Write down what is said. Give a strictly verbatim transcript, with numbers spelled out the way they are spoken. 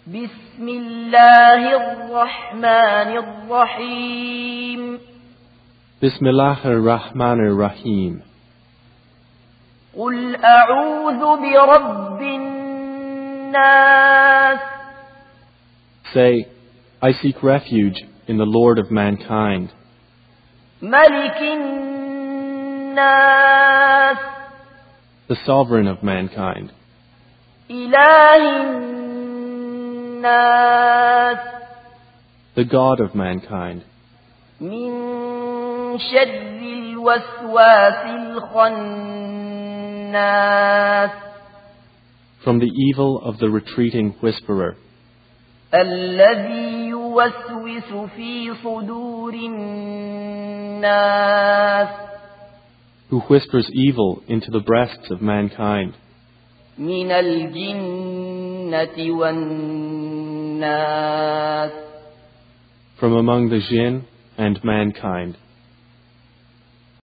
بسم الله الرحمن الرحيم بسم الله الرحمن الرحيم قل أعوذ برب الناس Say, I seek refuge in the Lord of mankind, ملك الناس the sovereign of mankind, إله الناس the God of mankind, من شر الوسواس الخناس from the evil of the retreating whisperer, الذي يوسوس في صدور الناس who whispers evil into the breasts of mankind, من الجنة والناس from among the jinn and mankind.